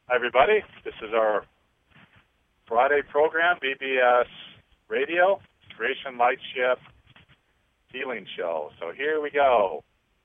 Hi, everybody. This is our Friday program, BBS Radio, Creation Lightship Healing Show. So here we go.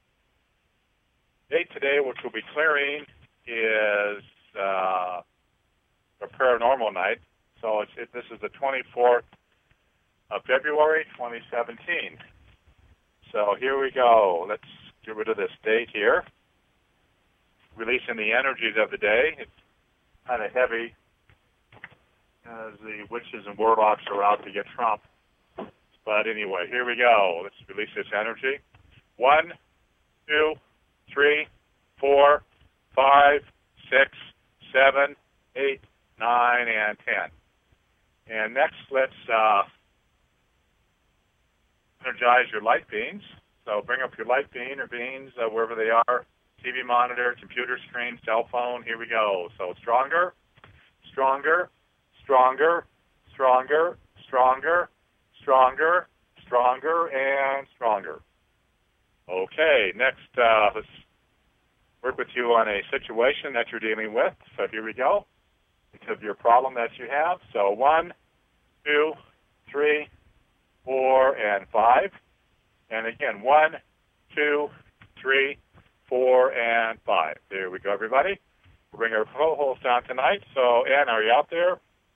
Date today, which we'll be clearing, is a paranormal night. So this is the 24th of February, 2017. So here we go. Let's get rid of this date here. Releasing the energies of the day. It's kind of heavy as the witches and warlocks are out to get Trump. But anyway, here we go. Let's release this energy. 1, 2, 3, 4, 5, 6, 7, 8, 9, and 10. And next, let's energize your light beings. So bring up your light being or beings wherever they are. TV monitor, computer screen, cell phone. Here we go. So stronger, stronger, stronger, stronger, stronger, stronger, stronger, and stronger. Okay, next, let's work with you on a situation that you're dealing with. So here we go. Think of your problem that you have. So 1, 2, 3, 4, and 5. And again, 1, 2, 3, 4, and 5. There we go, everybody. We'll bring our co-host on tonight. So, Ann, are you out there?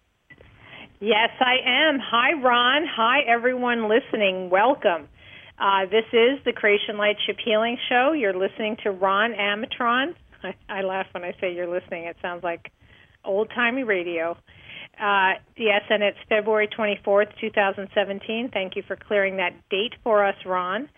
Yes, I am. Hi, Ron. Hi, everyone listening. Welcome. This is the Creation Lightship Healing Show. You're listening to Ron Amatron. I laugh when I say you're listening. It sounds like old-timey radio. Yes, and it's February 24th, 2017. Thank you for clearing that date for us, Ron.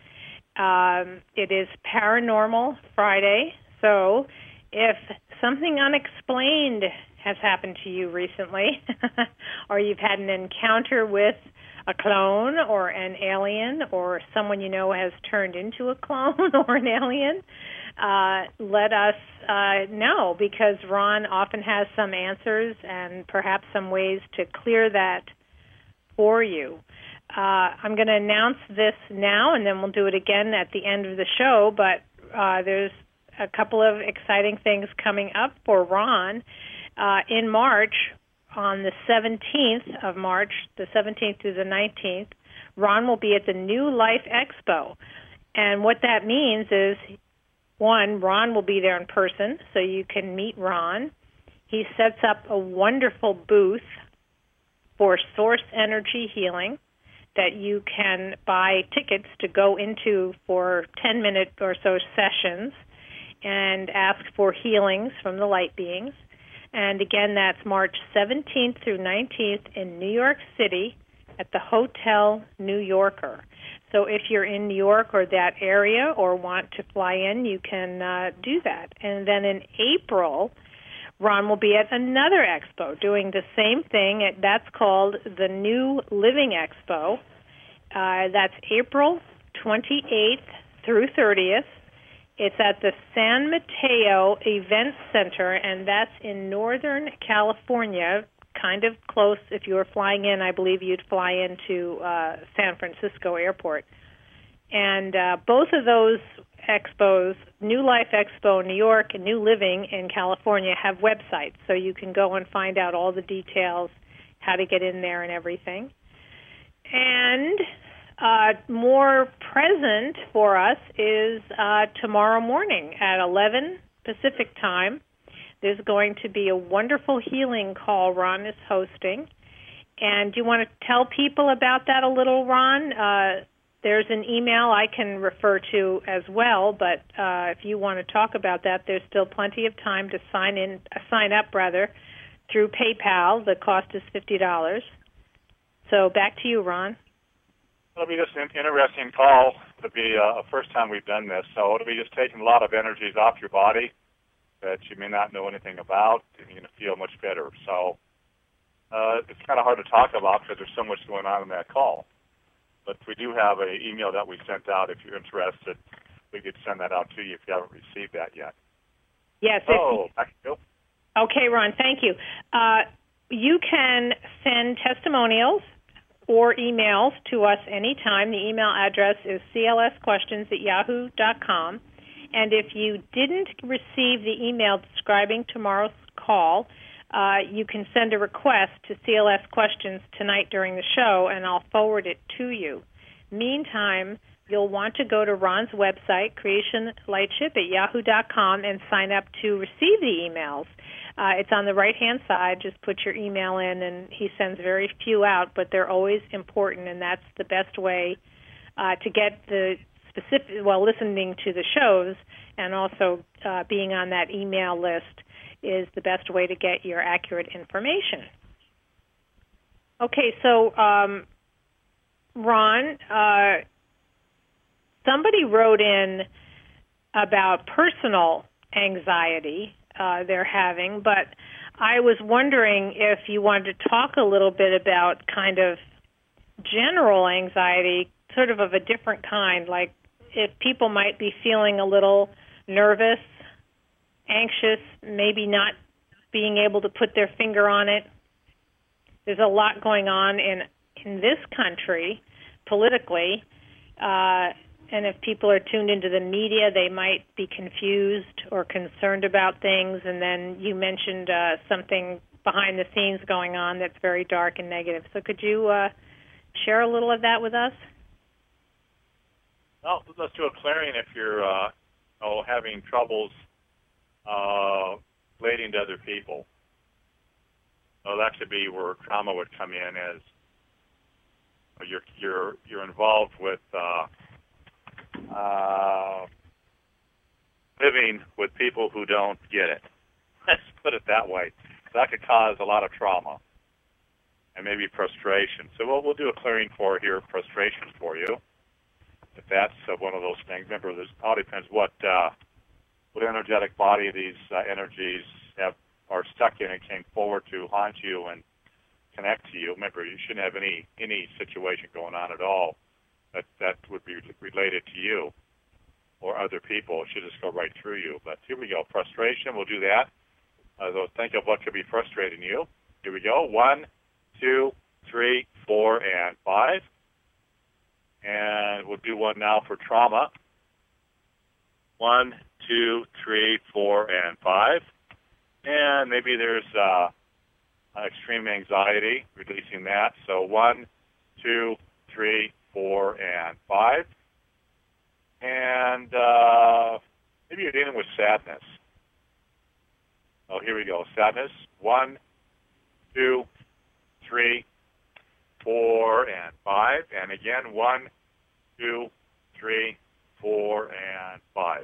It is Paranormal Friday, so if something unexplained has happened to you recently, or you've had an encounter with a clone or an alien, or someone you know has turned into a clone or an alien, let us know, because Ron often has some answers and perhaps some ways to clear that for you. I'm going to announce this now, and then we'll do it again at the end of the show, but there's a couple of exciting things coming up for Ron. In March, on the 17th of March, the 17th through the 19th, Ron will be at the New Life Expo. And what that means is, one, Ron will be there in person, so you can meet Ron. He sets up a wonderful booth for source energy healing that you can buy tickets to go into for 10-minute or so sessions and ask for healings from the light beings. And again, that's March 17th through 19th in New York City at the Hotel New Yorker. So if you're in New York or that area or want to fly in, you can do that. And then in April, Ron will be at another expo doing the same thing. That's called the New Living Expo. That's April 28th through 30th. It's at the San Mateo Event Center, and that's in Northern California, kind of close. If you were flying in, I believe you'd fly into San Francisco Airport. And both of those expos, New Life Expo in New York and New Living in California, have websites, so you can go and find out all the details, how to get in there and everything. And more present for us is tomorrow morning at 11 Pacific time. There's going to be a wonderful healing call Ron is hosting. And do you want to tell people about that a little, Ron? There's an email I can refer to as well, but if you want to talk about that, there's still plenty of time to sign up through PayPal. The cost is $50. So back to you, Ron. It'll be just an interesting call. It'll be a first time we've done this, so it'll be just taking a lot of energies off your body that you may not know anything about, and you're going to feel much better. So it's kind of hard to talk about because there's so much going on in that call. But we do have an email that we sent out. If you're interested, we could send that out to you if you haven't received that yet. Yes. Back to you. Okay, Ron, thank you. You can send testimonials or emails to us anytime. The email address is clsquestions@yahoo.com. And if you didn't receive the email describing tomorrow's call, you can send a request to CLS Questions tonight during the show, and I'll forward it to you. Meantime, you'll want to go to Ron's website, creationlightship@yahoo.com, and sign up to receive the emails. It's on the right-hand side. Just put your email in, and he sends very few out, but they're always important, and that's the best way to get the specific, listening to the shows and also being on that email list is the best way to get your accurate information. Okay, so Ron, somebody wrote in about personal anxiety they're having, but I was wondering if you wanted to talk a little bit about kind of general anxiety, sort of a different kind, like if people might be feeling a little nervous, anxious, maybe not being able to put their finger on it. There's a lot going on in this country politically, and if people are tuned into the media, they might be confused or concerned about things. And then you mentioned something behind the scenes going on that's very dark and negative. So could you share a little of that with us? Well, let's do a clearing if you're having troubles relating to other people. So that could be where trauma would come in, as you're involved with living with people who don't get it. Let's put it that way. That could cause a lot of trauma and maybe frustration. So we'll do a clearing for here, frustration for you, if that's one of those things. Remember, it all depends what energetic body these energies are stuck in and came forward to haunt you and connect to you. Remember, you shouldn't have any situation going on at all that would be related to you or other people. It should just go right through you. But here we go. Frustration, we'll do that. So think of what could be frustrating you. Here we go. 1, 2, 3, 4, and 5. And we'll do one now for trauma. 1, 2, 3, 4, and 5. And maybe there's extreme anxiety, releasing that. So 1, 2, 3, 4, and 5. And maybe you're dealing with sadness. Oh, here we go. Sadness. 1, 2, 3, 4, and 5. And again, 1, 2, 3, 4, and 5.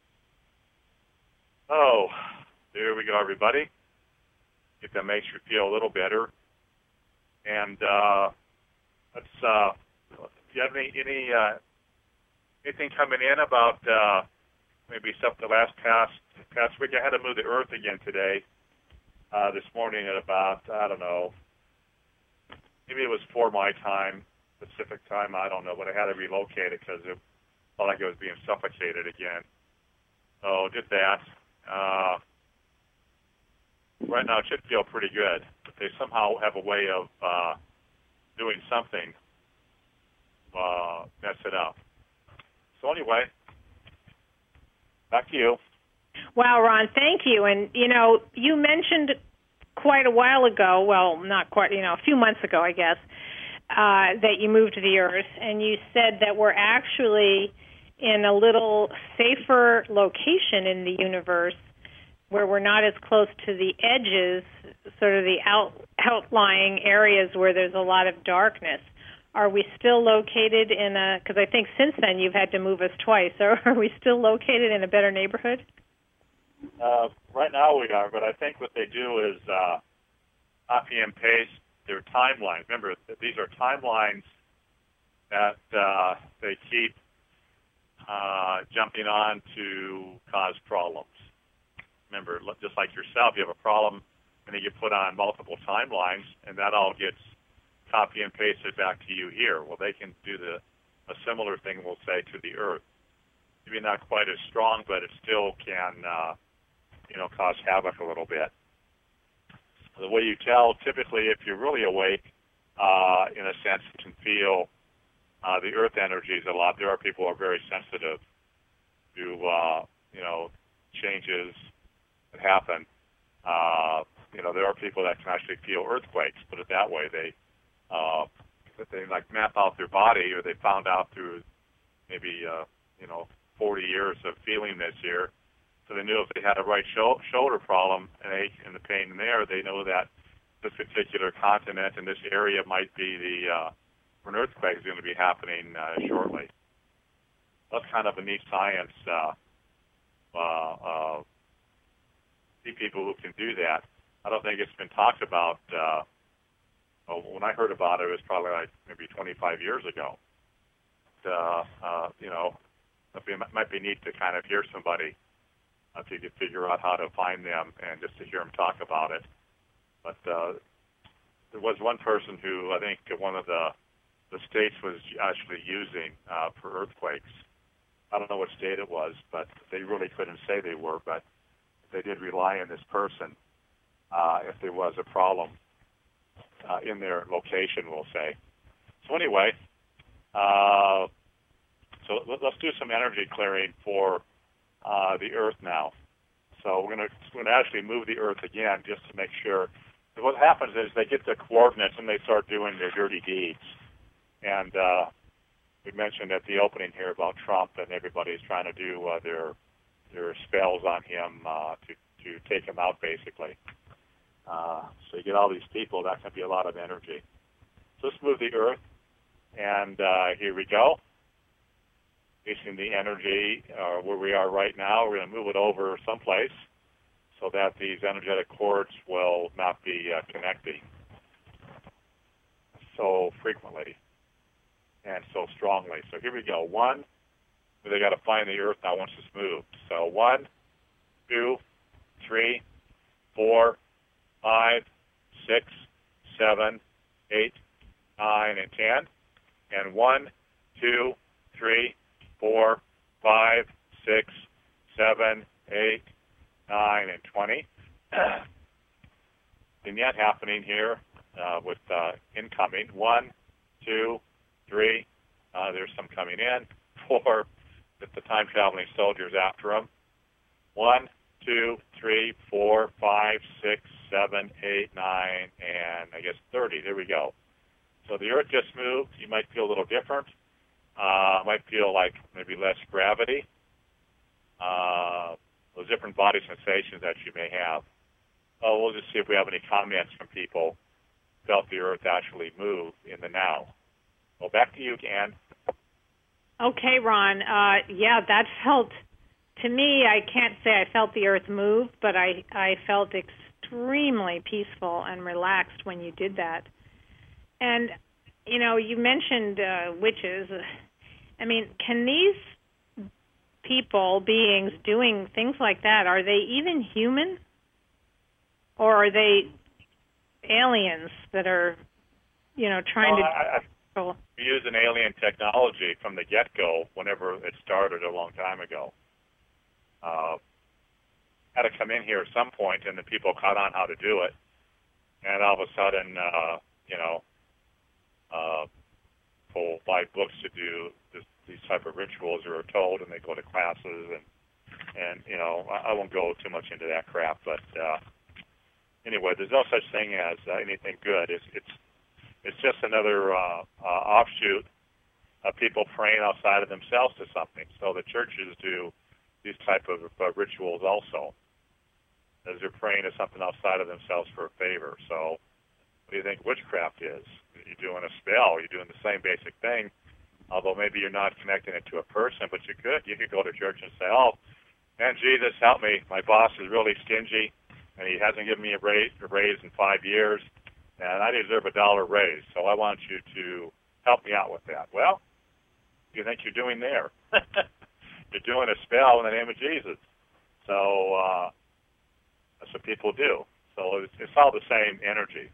Oh, there we go, everybody. If that makes you feel a little better. And let's. Do you have anything coming in about maybe something the past week? I had to move the Earth again today. This morning at about, I don't know, maybe it was 4 my time, Pacific time, I don't know, but I had to relocate it because it felt like it was being suffocated again. So did that. Right now it should feel pretty good, but they somehow have a way of doing something, mess it up. So anyway, back to you. Wow, Ron, thank you. And, you mentioned quite a while ago, well, not quite, a few months ago, I guess, that you moved to the Earth, and you said that we're actually in a little safer location in the universe where we're not as close to the edges, sort of the outlying areas where there's a lot of darkness. Are we still located in because I think since then you've had to move us twice, so are we still located in a better neighborhood? Right now we are, but I think what they do is copy and paste their timelines. Remember, these are timelines that they keep jumping on to cause problems. Remember, just like yourself, you have a problem, and then you put on multiple timelines, and that all gets copy and pasted back to you here. Well, they can do a similar thing, we'll say, to the Earth. Maybe not quite as strong, but it still can, cause havoc a little bit. The way you tell, typically, if you're really awake, in a sense, you can feel the Earth energies a lot. There are people who are very sensitive to, changes that happen there are people that can actually feel earthquakes. Put it that way. They like map out their body, or they found out through maybe 40 years of feeling this here. So they knew if they had a right shoulder problem, an ache and the pain in there, they know that this particular continent and this area might be where an earthquake is going to be happening shortly. That's kind of a neat science. See people who can do that. I don't think it's been talked about. When I heard about it, it was probably like maybe 25 years ago. It might be neat to kind of hear somebody if you could figure out how to find them and just to hear them talk about it. But there was one person who I think one of the states was actually using for earthquakes. I don't know what state it was, but they really couldn't say they were, but they did rely on this person if there was a problem in their location, we'll say. So anyway, so let's do some energy clearing for the Earth now. So we're going to actually move the Earth again just to make sure. What happens is they get the coordinates and they start doing their dirty deeds. And we mentioned at the opening here about Trump, and everybody's trying to do their spells on him to take him out, basically. So you get all these people, that can be a lot of energy. So let's move the Earth, and here we go. Facing the energy where we are right now, we're going to move it over someplace so that these energetic cords will not be connecting so frequently and so strongly. So here we go. One, they got to find the Earth now once it's moved. So 1, 2, 3, 4, 5, 6, 7, 8, 9, and 10. And 1, 2, 3, 4, 5, 6, 7, 8, 9, and 20. Vignette happening here with incoming. 1, 2, 3. There's some coming in. 4, with the time-traveling soldiers after them. 1, 2, 3, 4, 5, 6, 7, 8, 9, and I guess 30. There we go. So the Earth just moved. You might feel a little different. Might feel like maybe less gravity. Those different body sensations that you may have. We'll just see if we have any comments from people who felt the Earth actually move in the now. Well, back to you, Ann. Okay, Ron. Yeah, that felt, to me, I can't say I felt the Earth move, but I felt extremely peaceful and relaxed when you did that. And, you mentioned witches. I mean, can these people, beings, doing things like that, are they even human? Or are they aliens that are, trying to... We use an alien technology from the get-go whenever it started a long time ago. Had to come in here at some point, and the people caught on how to do it. And all of a sudden, people buy books to do these type of rituals, or are told, and they go to classes, and I won't go too much into that crap, but anyway, there's no such thing as anything good. It's just another offshoot of people praying outside of themselves to something. So the churches do these type of rituals also, as they're praying to something outside of themselves for a favor. So what do you think witchcraft is? You're doing a spell. You're doing the same basic thing, although maybe you're not connecting it to a person, but you could. You could go to church and say, oh, man, Jesus, help me. My boss is really stingy, and he hasn't given me a raise in 5 years, and I deserve $1 raise, so I want you to help me out with that. Well, what do you think you're doing there? You're doing a spell in the name of Jesus. So that's what people do. So it's all the same energy.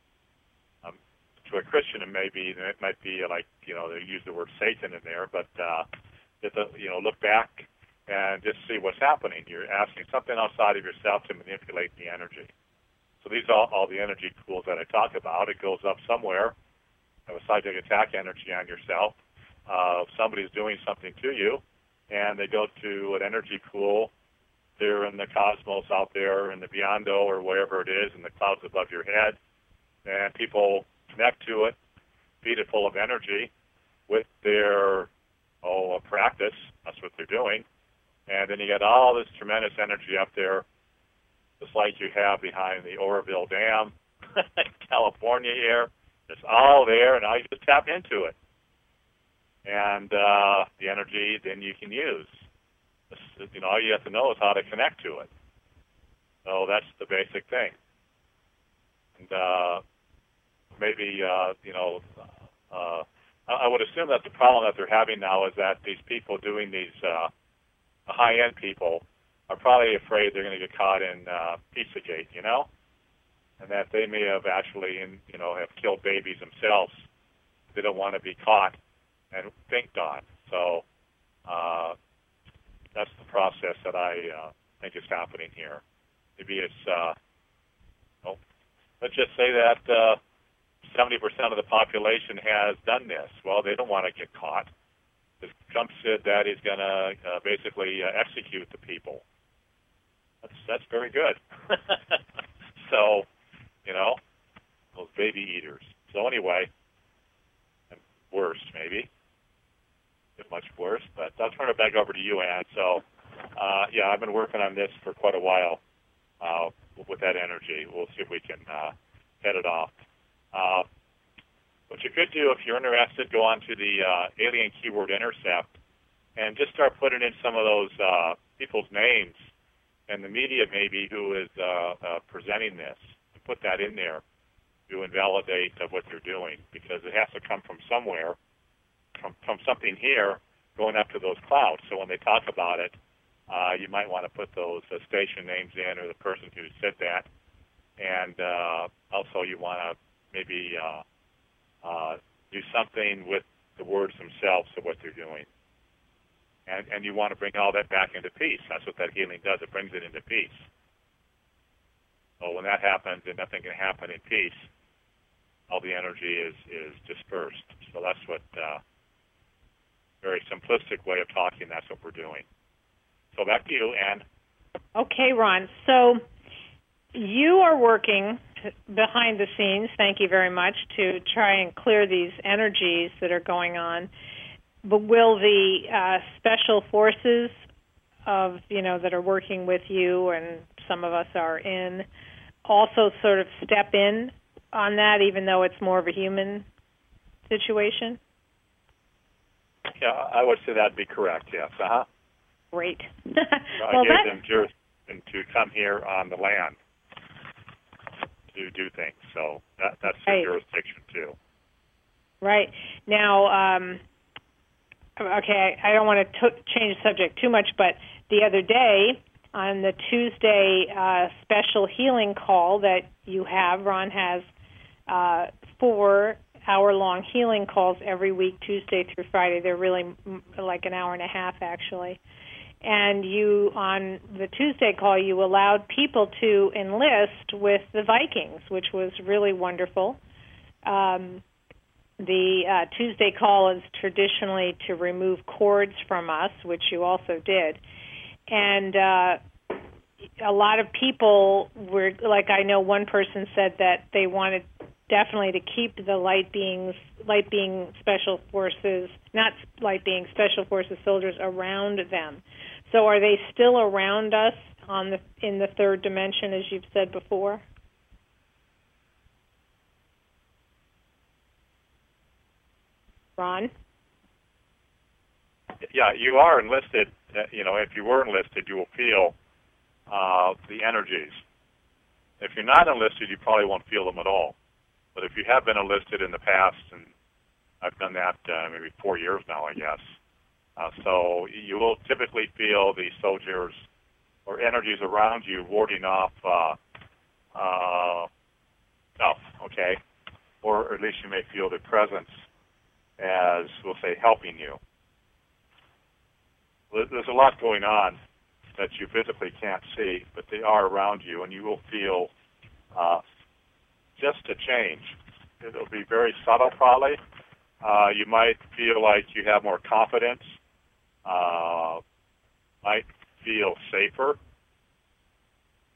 To a Christian, it might be like, they use the word Satan in there, but look back and just see what's happening. You're asking something outside of yourself to manipulate the energy. So these are all the energy pools that I talk about. It goes up somewhere, have a psychic attack energy on yourself. Somebody's doing something to you, and they go to an energy pool there in the cosmos out there in the beyond-o or wherever it is in the clouds above your head, and people connect to it, feed it full of energy with their practice. That's what they're doing. And then you get all this tremendous energy up there, just like you have behind the Oroville Dam in California here. It's all there, and now you just tap into it. And the energy then you can use. All you have to know is how to connect to it. So that's the basic thing. And maybe, I would assume that the problem that they're having now is that these people doing these, the high-end people, are probably afraid they're going to get caught in Pizzagate, and that they may have actually, have killed babies themselves. They don't want to be caught and think on. So that's the process that I think is happening here. Maybe it's, let's just say that 70% of the population has done this. Well, they don't want to get caught. Trump said that he's going to basically execute the people. That's very good. So, those baby eaters. So anyway, and worse maybe. Much worse, but I'll turn it back over to you, Ann. So, I've been working on this for quite a while with that energy. We'll see if we can head it off. What you could do, if you're interested, go on to the Alien Keyword Intercept and just start putting in some of those people's names and the media maybe who is presenting this. And put that in there to invalidate what they're doing, because it has to come from somewhere. From something here going up to those clouds. So when they talk about it, you might want to put those station names in or the person who said that. And also you want to maybe do something with the words themselves of what they're doing. And you want to bring all that back into peace. That's what that healing does. It brings it into peace. So when that happens and nothing can happen in peace, all the energy is dispersed. So that's what... very simplistic way of talking, that's what we're doing. So back to you, Ann. Okay, Ron. So you are working behind the scenes, thank you very much, to try and clear these energies that are going on. But will the special forces that are working with you, and some of us are in, also sort of step in on that, even though it's more of a human situation? Yeah, I would say that'd be correct, yes. Great. I gave them jurisdiction to come here on the land to do things, so that's their jurisdiction too. Right. Now, okay, I don't want to change the subject too much, but the other day, on the Tuesday special healing call that you have, Ron has 4 hour-long healing calls every week, Tuesday through Friday. They're really like an hour and a half, actually. And you, on the Tuesday call, you allowed people to enlist with the Vikings, which was really wonderful. The Tuesday call is traditionally to remove cords from us, which you also did. And a lot of people were, like, I know one person said that they wanted definitely to keep the light being special forces, not light being special forces soldiers around them. So are they still around us in the third dimension, as you've said before? Ron? Yeah, you are enlisted. If you were enlisted, you will feel the energies. If you're not enlisted, you probably won't feel them at all. But if you have been enlisted in the past, and I've done that maybe 4 years now, I guess, so you will typically feel the soldiers or energies around you warding off stuff, okay? Or at least you may feel their presence as, we'll say, helping you. There's a lot going on that you physically can't see, but they are around you, and you will feel just a change. It'll be very subtle, probably. You might feel like you have more confidence, might feel safer,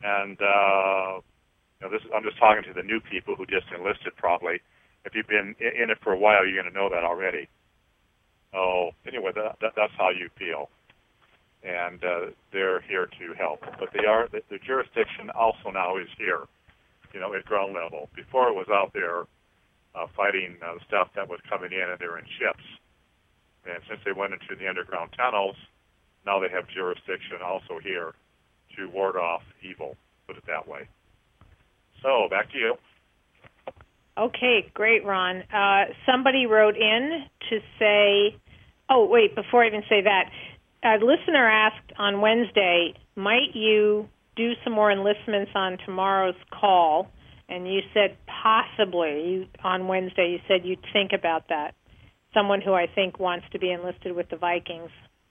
And I'm just talking to the new people who just enlisted. Probably, if you've been in it for a while, you're going to know that already. Oh, anyway, that's how you feel, and they're here to help. But the jurisdiction also now is here, at ground level. Before it was out there fighting stuff that was coming in, and they're in ships. And since they went into the underground tunnels, now they have jurisdiction also here to ward off evil, put it that way. So, back to you. Okay, great, Ron. Somebody wrote in to say, before I even say that, a listener asked on Wednesday, might you do some more enlistments on tomorrow's call? And you said possibly. On Wednesday, you said you'd think about that. Someone who I think wants to be enlisted with the Vikings.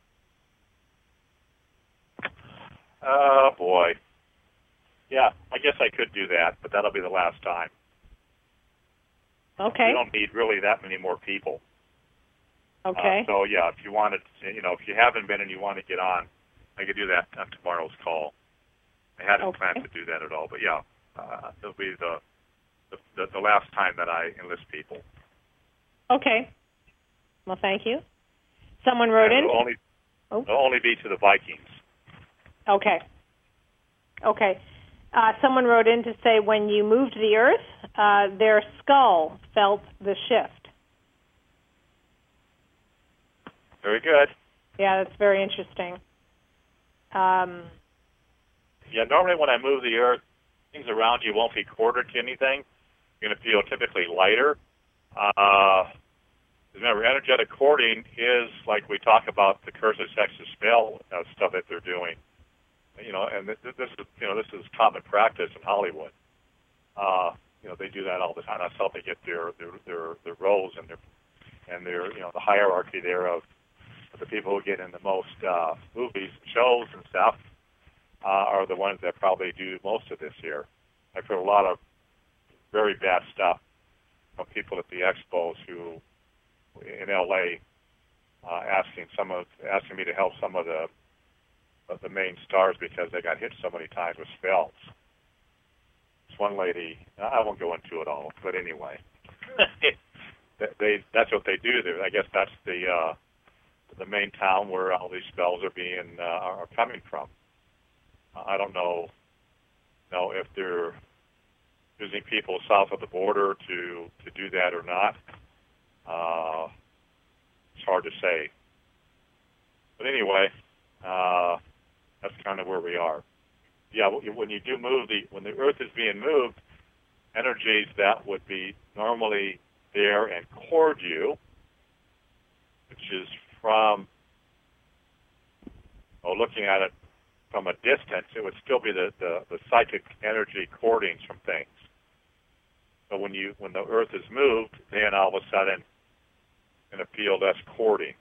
Oh, boy. Yeah, I guess I could do that, but that'll be the last time. Okay. We don't need really that many more people. Okay. So, yeah, if you wanted, if you haven't been and you want to get on, I could do that on tomorrow's call. I hadn't planned to do that at all, but yeah, it'll be the last time that I enlist people. Okay. Well, thank you. Someone wrote in. It'll only be to the Vikings. Okay. Someone wrote in to say when you moved the Earth, their skull felt the shift. Very good. Yeah, that's very interesting. Yeah, normally when I move the Earth, things around you won't be quartered to anything. You're going to feel typically lighter. Remember, energetic cording is like we talk about the curse of sex's spell stuff that they're doing. And this is common practice in Hollywood. They do that all the time. That's how they get their roles and their the hierarchy there of the people who get in the most movies and shows and stuff are the ones that probably do most of this here. I've heard a lot of very bad stuff from people at the expos who in LA asking me to help some of the main stars because they got hit so many times with spells. This one lady, I won't go into it all, but anyway, that's what they do there. I guess that's the main town where all these spells are coming from. I don't know if they're using people south of the border to do that or not. It's hard to say. But anyway, that's kind of where we are. Yeah, when you do when the Earth is being moved, energies that would be normally there and cord you, which is from, looking at it from a distance, it would still be the psychic energy cordings from things. So when the Earth is moved, then all of a sudden, in a field that's cording.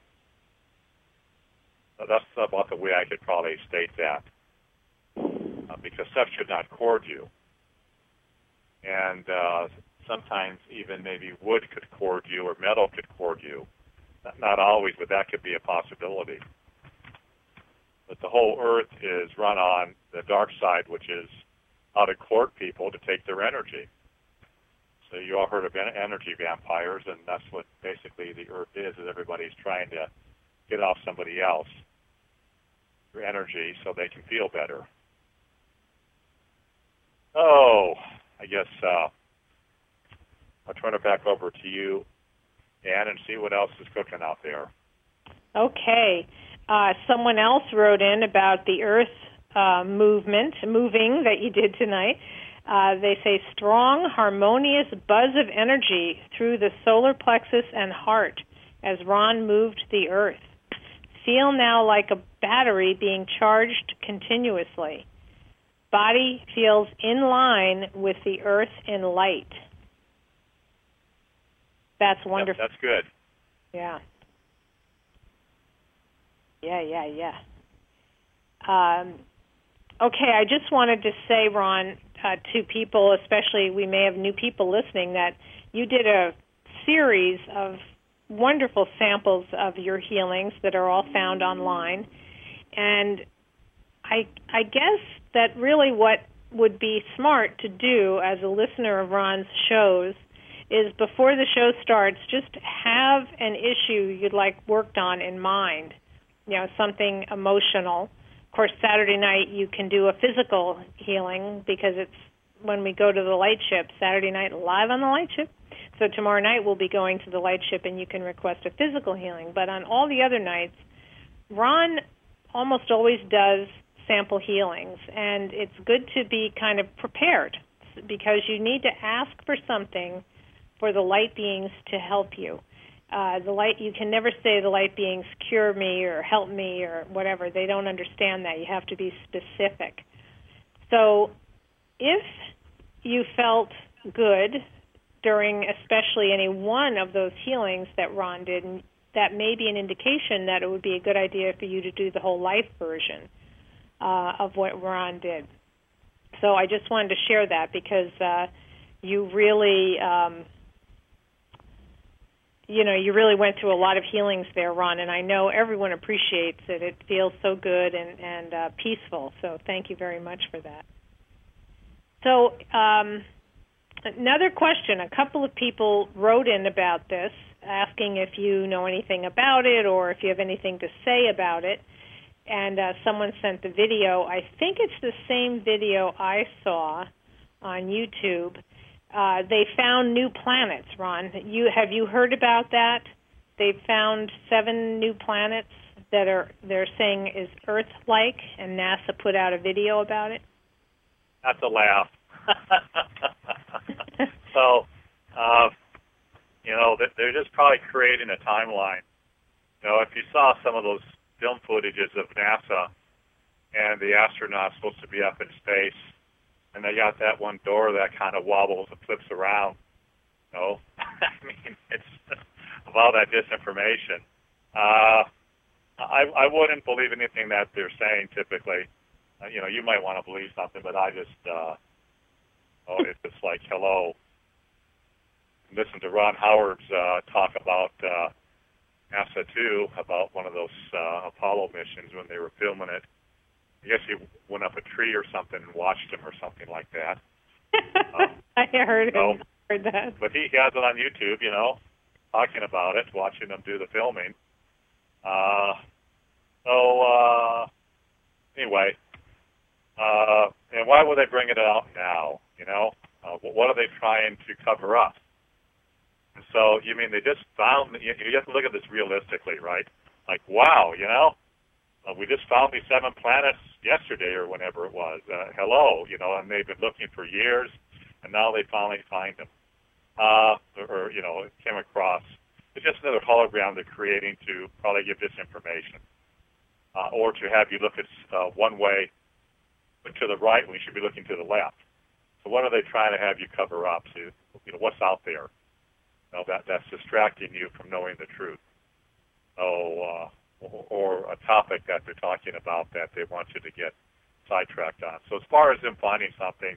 So that's about the way I could probably state that, because stuff should not cord you. And sometimes even maybe wood could cord you or metal could cord you. Not always, but that could be a possibility. But the whole Earth is run on the dark side, which is how to court people to take their energy. So you all heard of energy vampires, and that's what basically the Earth is everybody's trying to get off somebody else their energy so they can feel better. Oh, I guess I'll turn it back over to you, Ann, and see what else is cooking out there. Okay. Someone else wrote in about the Earth moving that you did tonight. They say strong, harmonious buzz of energy through the solar plexus and heart as Ron moved the Earth. Feel now like a battery being charged continuously. Body feels in line with the Earth in light. That's wonderful. Yep, that's good. Yeah. Okay, I just wanted to say, Ron, to people, especially we may have new people listening, that you did a series of wonderful samples of your healings that are all found online. And I guess that really what would be smart to do as a listener of Ron's shows is before the show starts, just have an issue you'd like worked on in mind, something emotional. Of course, Saturday night you can do a physical healing because it's when we go to the light ship, Saturday night live on the light ship. So tomorrow night we'll be going to the light ship and you can request a physical healing. But on all the other nights, Ron almost always does sample healings, and it's good to be kind of prepared because you need to ask for something for the light beings to help you. You can never say the light beings cure me or help me or whatever. They don't understand that. You have to be specific. So if you felt good during especially any one of those healings that Ron did, that may be an indication that it would be a good idea for you to do the whole life version of what Ron did. So I just wanted to share that because you really... you really went through a lot of healings there, Ron, and I know everyone appreciates it. It feels so good and peaceful, so thank you very much for that. So another question. A couple of people wrote in about this, asking if you know anything about it or if you have anything to say about it, and someone sent the video. I think it's the same video I saw on YouTube. They found new planets, Ron. Have you heard about that? They've found 7 new planets that they're saying is Earth-like, and NASA put out a video about it. That's a laugh. So, they're just probably creating a timeline. If you saw some of those film footages of NASA and the astronauts supposed to be up in space, and they got that one door that kind of wobbles and flips around. I mean, it's of all that disinformation. I wouldn't believe anything that they're saying typically. You might want to believe something, but I just, it's like, hello. Listen to Ron Howard's talk about NASA 2, about one of those Apollo missions when they were filming it. I guess he went up a tree or something and watched him or something like that. I heard that. But he has it on YouTube, talking about it, watching them do the filming. Anyway, and why would they bring it out now? What are they trying to cover up? And so, you mean they just found, you have to look at this realistically, right? Like, wow, we just found these 7 planets yesterday or whenever it was. Hello, and they've been looking for years, and now they finally find them. It came across. It's just another hologram they're creating to probably give disinformation, or to have you look at one way, look to the right when you should be looking to the left. So what are they trying to have you cover up? To what's out there? That's distracting you from knowing the truth. Or a topic that they're talking about that they want you to get sidetracked on. So as far as them finding something,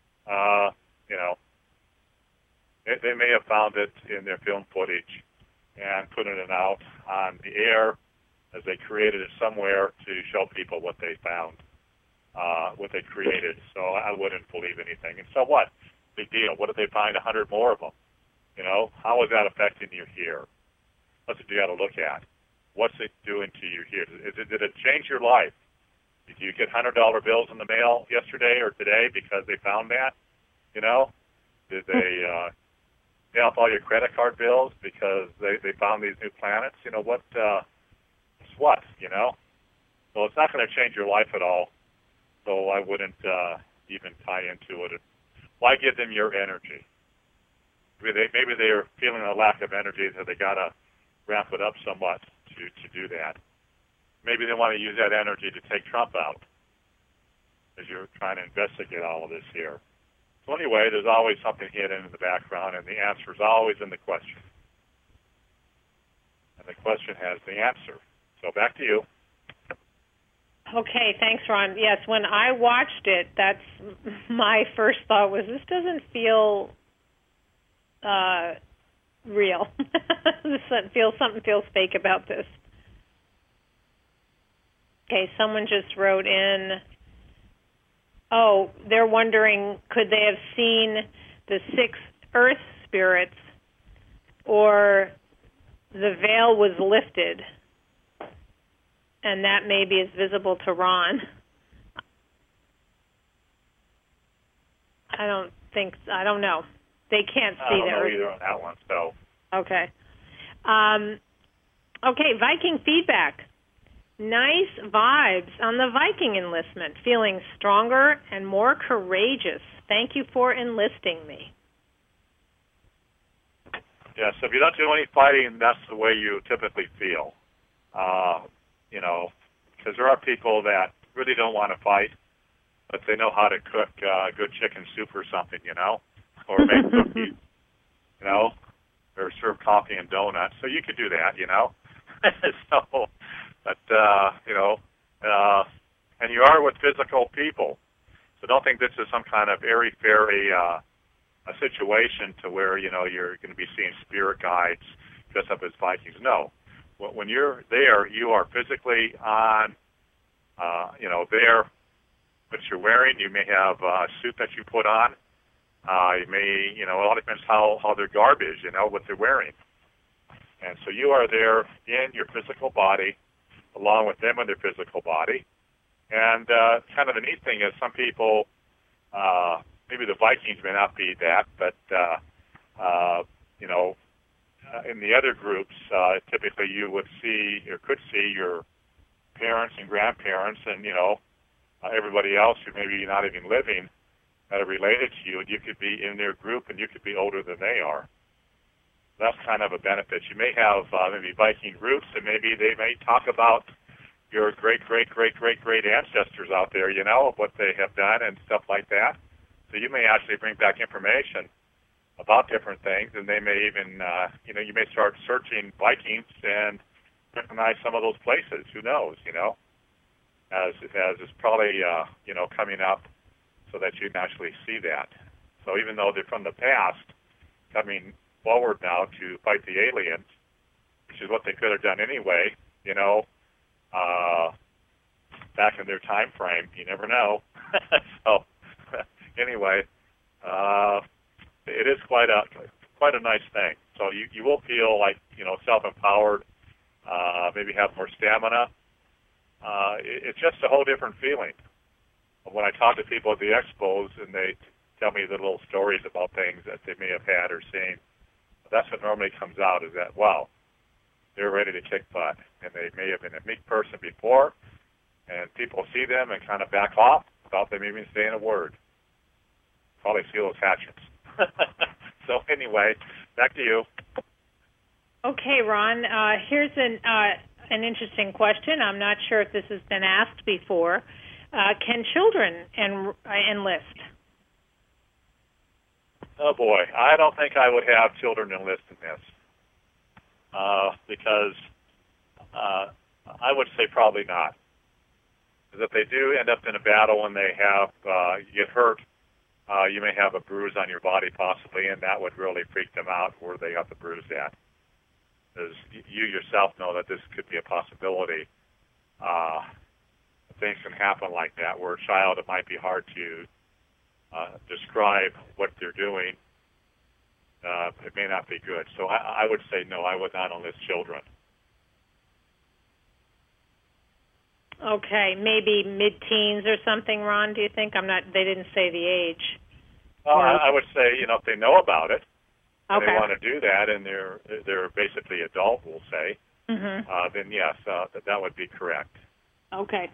they may have found it in their film footage and putting it out on the air as they created it somewhere to show people what they found, what they created. So I wouldn't believe anything. And so what? Big deal. What if they find 100 more of them? How is that affecting you here? That's what you got to look at. What's it doing to you here? Did it change your life? Did you get $100 bills in the mail yesterday or today because they found that? Did they pay off all your credit card bills because they found these new planets? It's what? So it's not going to change your life at all. So I wouldn't even tie into it. Why give them your energy? Maybe they are feeling a lack of energy, so they got to ramp it up somewhat to do that. Maybe they want to use that energy to take Trump out as you're trying to investigate all of this here. So anyway, there's always something hidden in the background, and the answer is always in the question. And the question has the answer. So back to you. Okay, thanks, Ron. Yes, when I watched it, that's my first thought was, this doesn't feel real. Something feels fake about this. Okay, someone just wrote in, Oh, they're wondering, could they have seen the 6 earth spirits, or the veil was lifted, and that maybe is visible to Ron. I don't know. They can't see I don't know there. either on that one, so. Okay. Okay, Viking feedback. Nice vibes on the Viking enlistment. Feeling stronger and more courageous. Thank you for enlisting me. Yeah, so if you don't do any fighting, that's the way you typically feel. Because there are people that really don't want to fight, but they know how to cook good chicken soup or something, or make cookies, or serve coffee and donuts. So you could do that, So, but, and you are with physical people. So don't think this is some kind of airy-fairy a situation to where, you're going to be seeing spirit guides dressed up as Vikings. No. When you're there, you are physically on, there, what you're wearing. You may have a suit that you put on. You may, it all depends how their garb is, what they're wearing. And so you are there in your physical body, along with them in their physical body. And kind of the neat thing is some people, maybe the Vikings may not be that, but, in the other groups, typically you would see or could see your parents and grandparents and, everybody else who maybe not even living that are related to you, and you could be in their group and you could be older than they are. That's kind of a benefit. You may have maybe Viking roots, and maybe they may talk about your great ancestors out there, of what they have done and stuff like that. So you may actually bring back information about different things, and they may even, you may start searching Vikings and recognize some of those places. Who knows, as it's probably, coming up so that you can actually see that. So even though they're from the past, coming forward now to fight the aliens, which is what they could have done anyway, back in their time frame. You never know. So anyway, it is quite a nice thing. So you will feel like, self-empowered, maybe have more stamina. It's just a whole different feeling. When I talk to people at the expos and they tell me the little stories about things that they may have had or seen, that's what normally comes out, is that, wow, they're ready to kick butt. And they may have been a meek person before, and people see them and kind of back off without them even saying a word. Probably see those hatchets. So anyway, back to you. Okay, Ron, here's an interesting question. I'm not sure if this has been asked before. Can children enlist? Oh, boy. I don't think I would have children enlist in this. Because I would say probably not. Because if they do end up in a battle and they have you get hurt, you may have a bruise on your body possibly, and that would really freak them out where they got the bruise at. Because you yourself know that this could be a possibility. Things can happen like that, where a child, it might be hard to describe what they're doing. It may not be good. So I would say no, I would not enlist children. Okay, maybe mid-teens or something, Ron, do you think? They didn't say the age. Well, I would say, if they know about it, and okay, they want to do that, and they're basically adult, we'll say, then yes, that would be correct. Okay.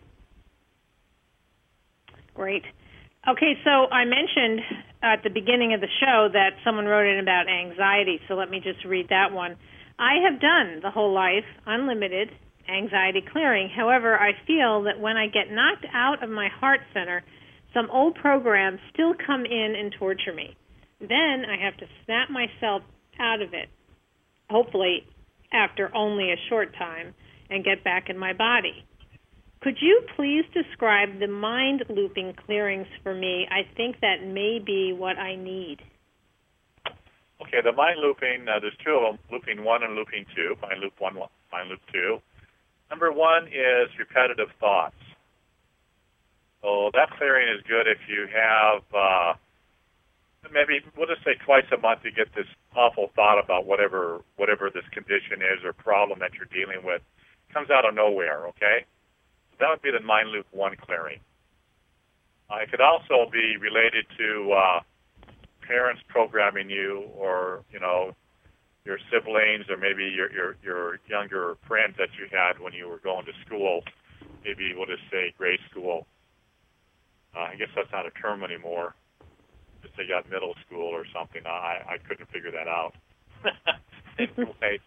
Great. Okay, so I mentioned at the beginning of the show that someone wrote in about anxiety, so let me just read that one. I have done the whole life unlimited anxiety clearing. However, I feel that when I get knocked out of my heart center, some old programs still come in and torture me. Then I have to snap myself out of it, hopefully after only a short time, and get back in my body. Could you please describe the mind looping clearings for me? I think that may be what I need. Okay, the mind looping, there's two of them, looping 1 and looping 2, mind loop 1, mind loop 2. Number 1 is repetitive thoughts. So that clearing is good if you have maybe we'll just say twice a month you get this awful thought about whatever this condition is or problem that you're dealing with. It comes out of nowhere, okay? So that would be the Mind Loop 1 clearing. It could also be related to parents programming you, or your siblings, or maybe your younger friends that you had when you were going to school. Maybe we'll just say grade school. I guess that's not a term anymore. Just say you got middle school or something. I couldn't figure that out. Anyway,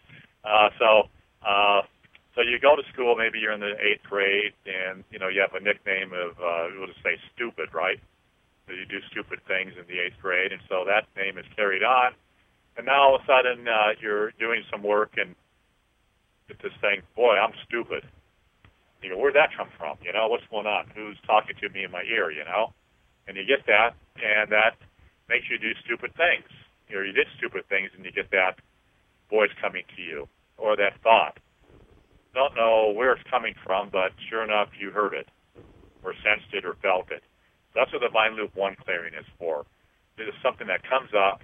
so you go to school. Maybe you're in the 8th grade, and you have a nickname of we'll just say stupid, right? So you do stupid things in the 8th grade, and so that name is carried on. And now all of a sudden you're doing some work and get this thing, boy, I'm stupid. You go, where'd that come from? What's going on? Who's talking to me in my ear, And you get that, and that makes you do stupid things. You did stupid things, and you get that voice coming to you, or that thought. Don't know where it's coming from, but sure enough, you heard it, or sensed it, or felt it. That's what the Mind Loop 1 clearing is for. It is something that comes up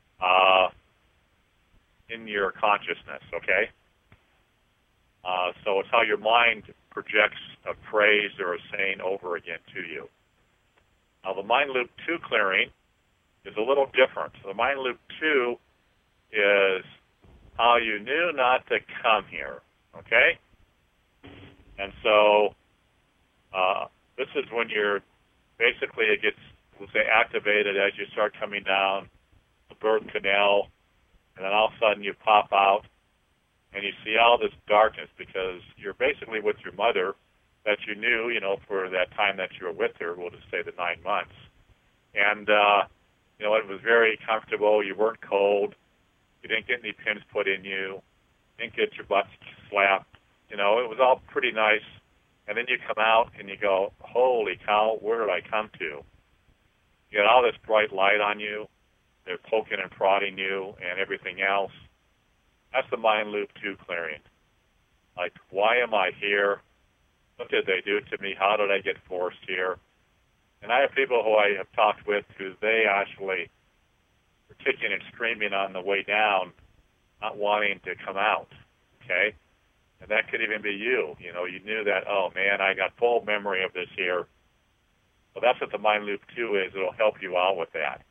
in your consciousness, okay? So it's how your mind projects a phrase or a saying over again to you. Now, the Mind Loop 2 clearing is a little different. The Mind Loop 2 is how you knew not to come here, okay? And so this is when you're basically, it gets, we'll say, activated as you start coming down the birth canal, and then all of a sudden you pop out, and you see all this darkness because you're basically with your mother that you knew, for that time that you were with her, we'll just say the 9 months. And, it was very comfortable. You weren't cold. You didn't get any pins put in you. Didn't get your butt slapped. It was all pretty nice. And then you come out and you go, holy cow, where did I come to? You got all this bright light on you. They're poking and prodding you and everything else. That's the Mind Loop 2 clearing. Like, why am I here? What did they do to me? How did I get forced here? And I have people who I have talked with who they actually were kicking and screaming on the way down, not wanting to come out, okay? And that could even be you. You knew that, oh, man, I got full memory of this here. Well, that's what the Mind Loop 2 is. It'll help you out with that.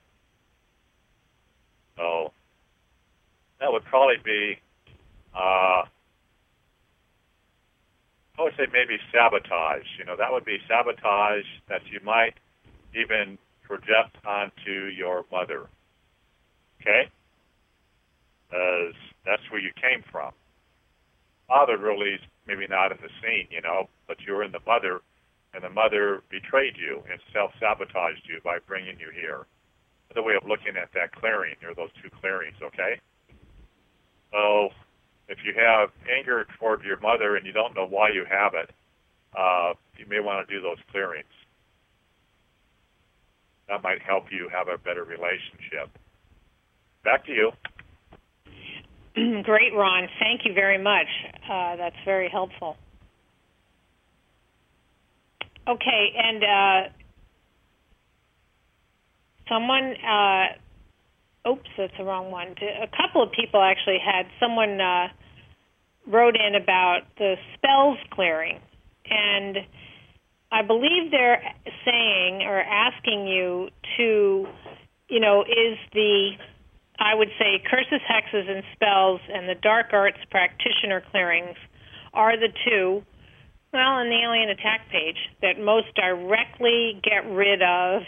So that would probably be, I would say maybe sabotage. That would be sabotage that you might even project onto your mother. Okay? Because that's where you came from. Father really is maybe not in the scene, but you were in the mother, and the mother betrayed you and self-sabotaged you by bringing you here. Another way of looking at that clearing, or those 2 clearings, okay? So if you have anger toward your mother and you don't know why you have it, you may want to do those clearings. That might help you have a better relationship. Back to you. Great, Ron. Thank you very much. That's very helpful. Okay, and someone, oops, that's the wrong one. A couple of people actually had, someone wrote in about the spells clearing, and I believe they're saying or asking you to, is the, I would say, curses, hexes, and spells and the dark arts practitioner clearings are the 2, well, in the alien attack page, that most directly get rid of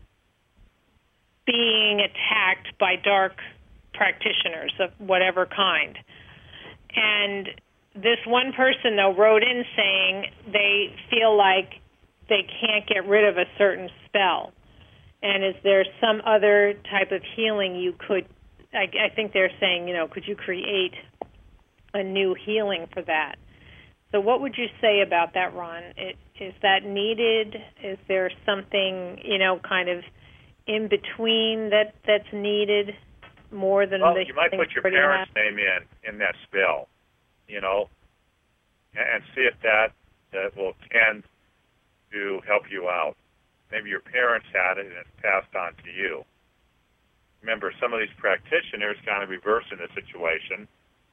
being attacked by dark practitioners of whatever kind. And this one person, though, wrote in saying they feel like they can't get rid of a certain spell. And is there some other type of healing you could, I think they're saying, could you create a new healing for that? So what would you say about that, Ron? Is that needed? Is there something, kind of in between that's needed more than well, the you might put your parents' name in that spell, and see if that will tend to help you out. Maybe your parents had it and it's passed on to you. Remember, some of these practitioners kind of reversing the situation.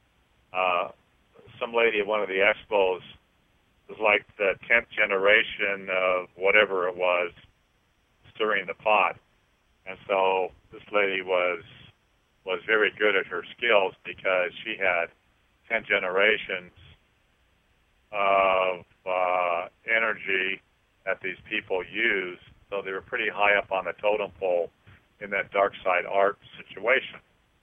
Some lady at one of the expos was like the 10th generation of whatever it was stirring the pot. And so this lady was very good at her skills because she had 10 generations of energy that these people use. So they were pretty high up on the totem pole in that dark side art situation.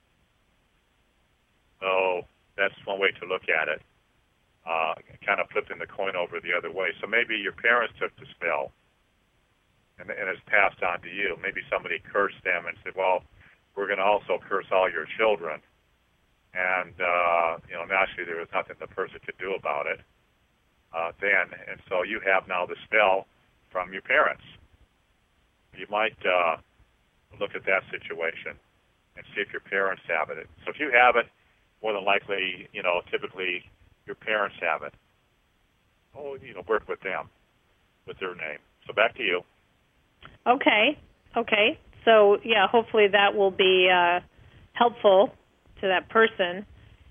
So that's one way to look at it, kind of flipping the coin over the other way. So maybe your parents took the spell, and it's passed on to you. Maybe somebody cursed them and said, well, we're going to also curse all your children. And, naturally there was nothing the person could do about it then. And so you have now the spell from your parents. You might look at that situation and see if your parents have it. So if you have it, more than likely, typically your parents have it. Oh, work with them, with their name. So back to you. Okay. So, yeah, hopefully that will be helpful to that person.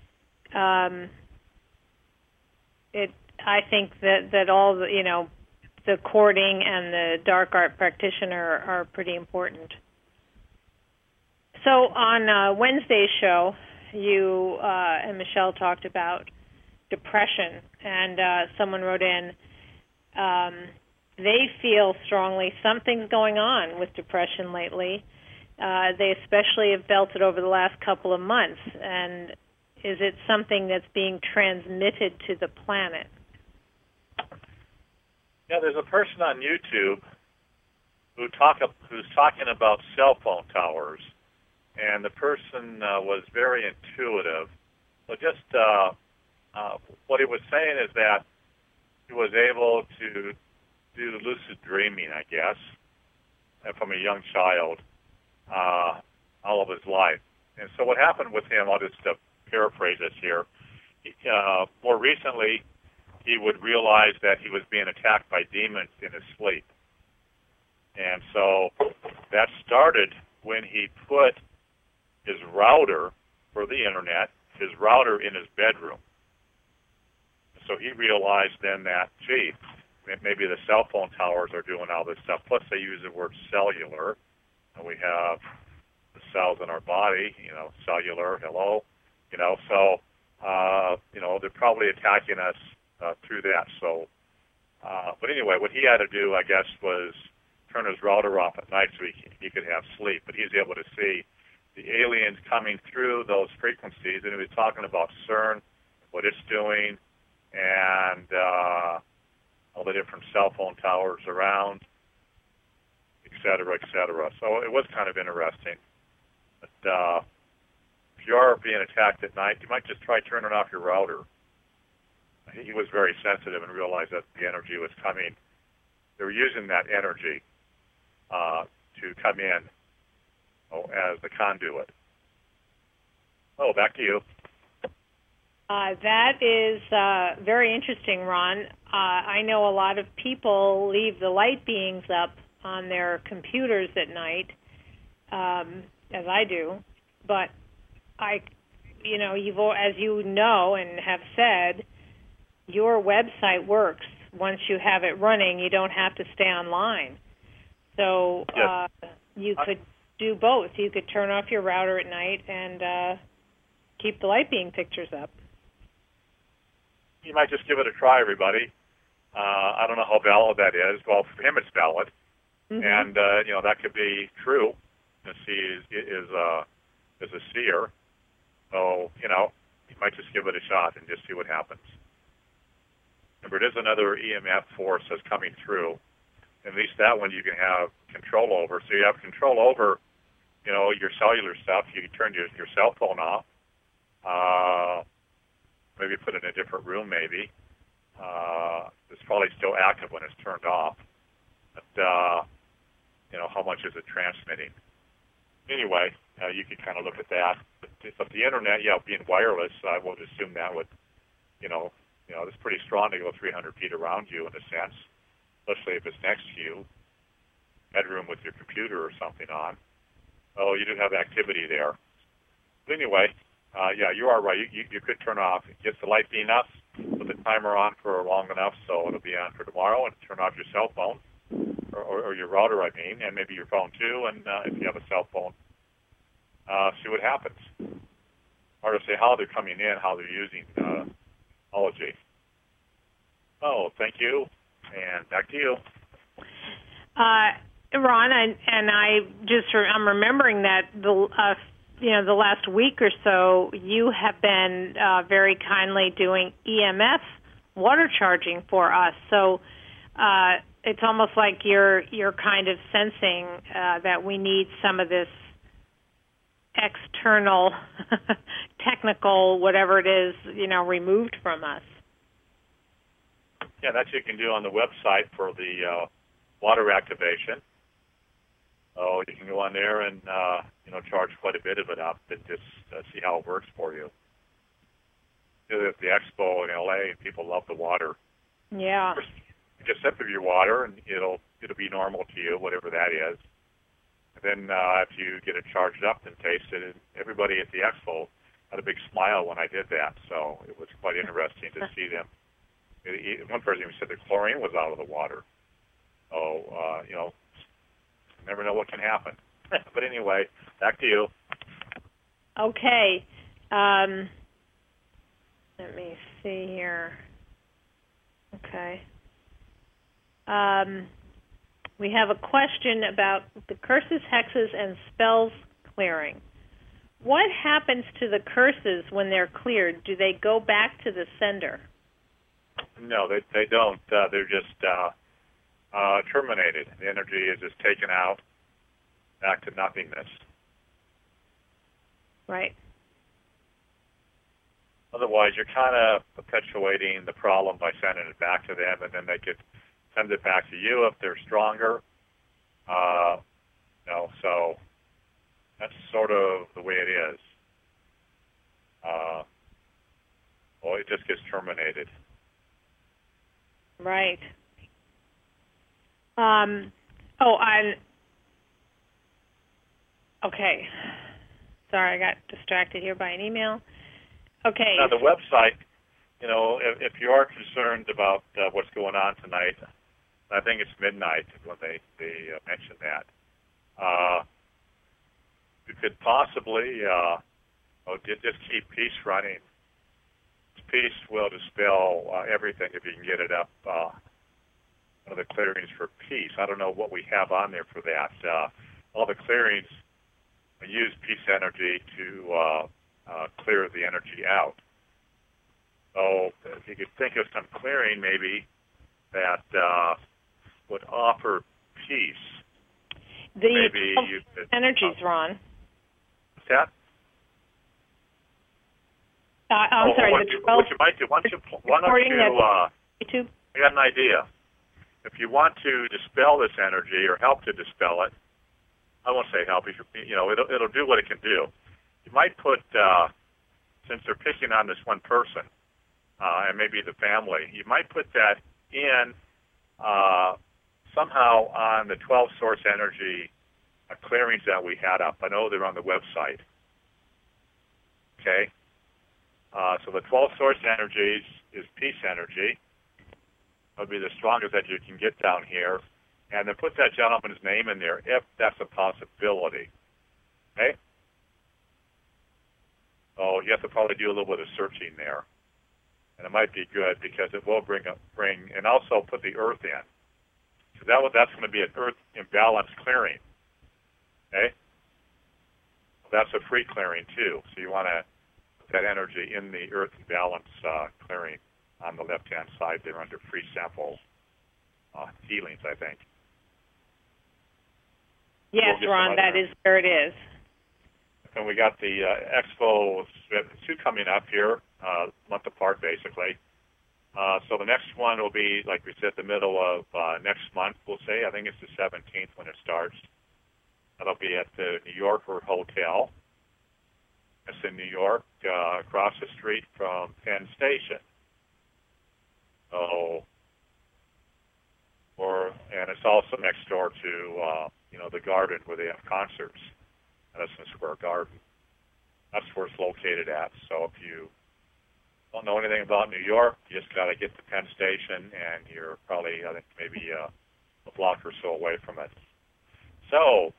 I think that all the courting and the dark art practitioner are pretty important. So on Wednesday's show, you and Michelle talked about depression, and someone wrote in, they feel strongly something's going on with depression lately. They especially have felt it over the last couple of months. And is it something that's being transmitted to the planet? Yeah, there's a person on YouTube who's talking about cell phone towers, and the person was very intuitive. So just what he was saying is that he was able to do lucid dreaming, I guess, from a young child all of his life. And so what happened with him, I'll just paraphrase this here, more recently he would realize that he was being attacked by demons in his sleep. And so that started when he put his router for the internet, his router in his bedroom. So he realized then that, gee, maybe the cell phone towers are doing all this stuff. Plus they use the word cellular, and we have the cells in our body, cellular, hello, so, they're probably attacking us through that. So, but anyway, what he had to do, I guess, was turn his router off at night so he could have sleep. But he's able to see the aliens coming through those frequencies, and he was talking about CERN, what it's doing, and all the different cell phone towers around, et cetera, et cetera. So it was kind of interesting. But if you are being attacked at night, you might just try turning off your router. He was very sensitive and realized that the energy was coming. They were using that energy to come in as the conduit. Oh, back to you. That is very interesting, Ron. I know a lot of people leave the light beings up on their computers at night, as I do. But as you know and have said, your website works. Once you have it running, you don't have to stay online. So yes. You could do both. You could turn off your router at night and keep the light being pictures up. You might just give it a try, everybody. I don't know how valid that is. Well, for him it's valid. Mm-hmm. And, that could be true. He is a seer. So, you might just give it a shot and just see what happens. Remember, it is another EMF force that's coming through. At least that one you can have control over. So you have control over, your cellular stuff. You can turn your cell phone off. Maybe put it in a different room, maybe. It's probably still active when it's turned off. But, how much is it transmitting? Anyway, you could kind of look at that. But the internet, being wireless, I would assume that would, it's pretty strong to go 300 feet around you in a sense. especially if it's next to you, bedroom with your computer or something on. Oh, you do have activity there. But anyway, yeah, you are right. You could turn off. Get the light being up, put the timer on for long enough so it'll be on for tomorrow, and turn off your cell phone, or your router, I mean, and maybe your phone too, and if you have a cell phone, see what happens. Hard to say how they're coming in, how they're using technology. Oh, thank you, and back to you. Ron, and I'm remembering that the last week or so you have been very kindly doing EMF water charging for us. So it's almost like you're kind of sensing that we need some of this external technical whatever it is, removed from us. Yeah, that you can do on the website for the water activation. So you can go on there and charge quite a bit of it up and just see how it works for you. At the expo in LA, and people love the water. Yeah. Just sip of your water, and it'll be normal to you, whatever that is. And then after you get it charged up and taste it, and everybody at the expo had a big smile when I did that. So it was quite interesting to see them. One person even said the chlorine was out of the water. So never know what can happen. But anyway, back to you. Okay. Let me see here. Okay. We have a question about the curses, hexes, and spells clearing. What happens to the curses when they're cleared? Do they go back to the sender? No, they don't. They're just terminated. The energy is just taken out back to nothingness. Right. Otherwise, you're kind of perpetuating the problem by sending it back to them, and then they could send it back to you if they're stronger. So that's sort of the way it is. It just gets terminated. Right. Okay. Sorry, I got distracted here by an email. Okay. Now, the website, if you are concerned about what's going on tonight, I think it's midnight when they mentioned that. You could possibly just keep peace running. Peace will dispel everything if you can get it up. One of the clearings for peace. I don't know what we have on there for that. All the clearings use peace energy to clear the energy out. So if you could think of some clearing maybe that would offer peace. Maybe you could, energies, Ron. What's that? I'm sorry. What you might do, why don't you, I got an idea. If you want to dispel this energy or help to dispel it, I won't say help, it'll do what it can do. You might put, since they're picking on this one person, and maybe the family, you might put that in somehow on the 12 source energy clearings that we had up. I know they're on the website. Okay? So the 12 source energies is peace energy. That would be the strongest that you can get down here. And then put that gentleman's name in there if that's a possibility. Okay? So you have to probably do a little bit of searching there. And it might be good because it will bring, and also put the earth in. So that's going to be an earth imbalance clearing. Okay? That's a free clearing too. So you want to put that energy in the earth imbalance clearing on the left-hand side there under free sample healings, I think. Yes, Ron, that is where it is. And we got the Expo 2 coming up here, month apart basically. So the next one will be, like we said, the middle of next month, we'll say. I think it's the 17th when it starts. That'll be at the New Yorker Hotel. It's in New York, across the street from Penn Station. So and it's also next door to the Garden where they have concerts, Madison Square Garden. That's where it's located at. So if you don't know anything about New York, you just got to get to Penn Station, and you're probably, I think, maybe a block or so away from it. So,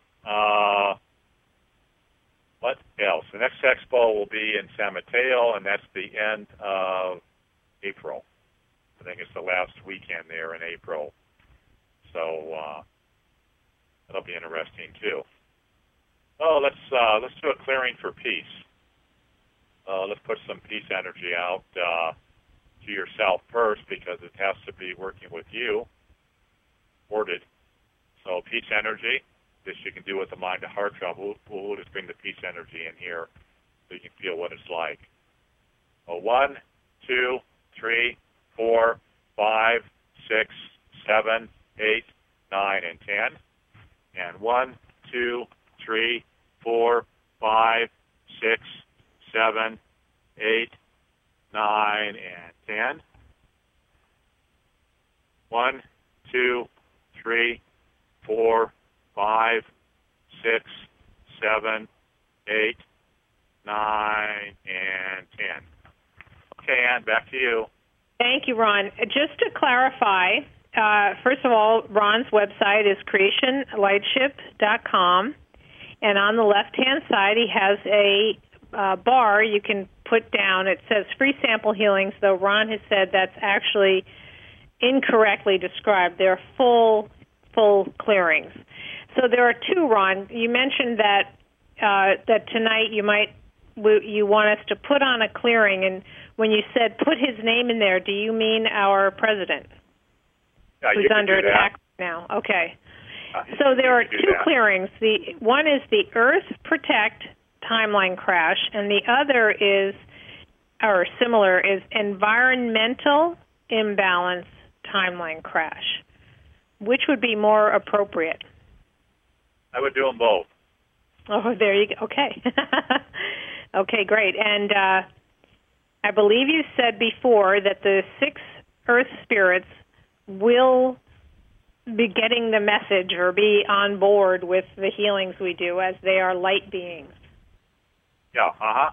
what else? The next expo will be in San Mateo, and that's the end of April. I think it's the last weekend there in April. So that'll be interesting too. Oh, let's do a clearing for peace. Let's put some peace energy out to yourself first, because it has to be working with you. Ordered. So peace energy. This you can do with the mind to heart drum. We'll just bring the peace energy in here so you can feel what it's like. 1, 2, 3, 4, 5, 6, 7, 8, 9, and 10. And 1, 2, 3, 4, 5, 6, 7, 8, 9, and 10. 1, 2, 3, 4, 5, 6, 7, 8, 9, and 10. Okay, Ann, back to you. Thank you, Ron. Just to clarify, first of all, Ron's website is creationlightship.com, and on the left-hand side, he has a bar you can put down. It says free sample healings, though Ron has said that's actually incorrectly described. They're full clearings. So there are two, Ron. You mentioned that tonight you want us to put on a clearing, and when you said put his name in there, do you mean our president? Yeah, who's under attack now? Okay. So there are two clearings. One is the Earth Protect timeline crash, and the other is, or similar, is environmental imbalance timeline crash. Which would be more appropriate? I would do them both. Oh, there you go. Okay. Okay, great. And I believe you said before that the 6 Earth spirits will be getting the message or be on board with the healings we do, as they are light beings. Yeah,